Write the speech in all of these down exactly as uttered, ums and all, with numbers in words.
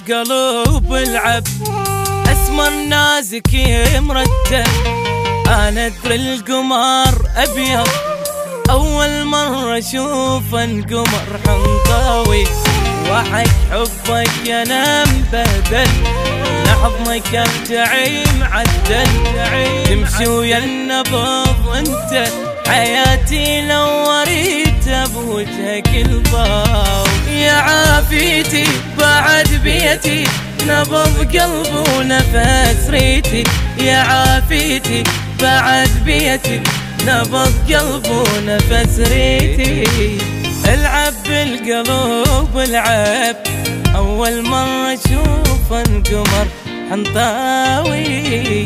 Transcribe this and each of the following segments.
القلب العب اسمر نازك مرتب. انا ادري القمر ابيض اول مرة اشوف القمر حنطاوي. وحق حبك ينام بدل لحظنك ارجعي معدل. تمشي ويا النبض انت حياتي لو وريت بوجهك الضاوي. يا عافيتي بعد بيتي نبض قلبي ونفس ريتي. يا عافيتي بعد بيتي نبض قلبي ونفس ريتي. العب بالقلب العب اول مرة اشوف القمر حنطاوي.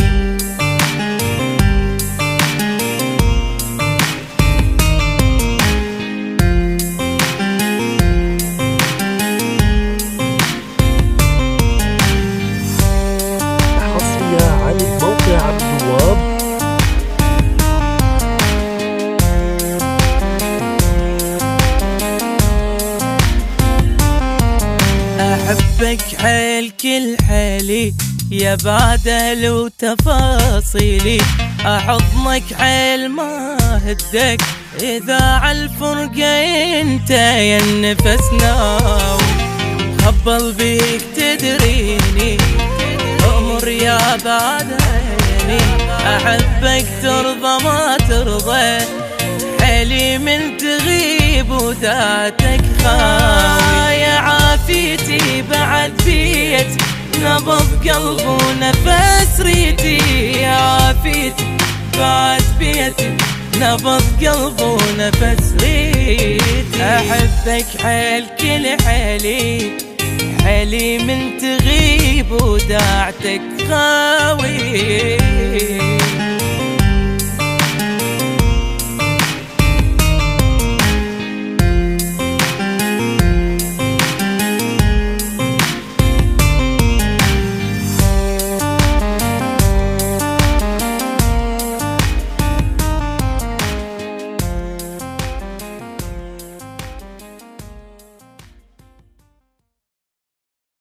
أحبك حيل كل حيلي يا بعد أهل وتفاصيلي. أحضنك حيل ما هدك إذا عالفرقة انت يا النفس ناوي. خبل بيك تدريني أمر يا بعد عيني. أحبك ترضى ما ترضى حيلي من تغيب وداتك خاوي. يا عافيتي بعد بيتي نبض قلبي ونفس ريتي. يا عافيتي بعد بيتي نبض قلبي ونفس ريتي. أحبك حيل كل حيلي حيلي من تغيب وداعتك خاوي.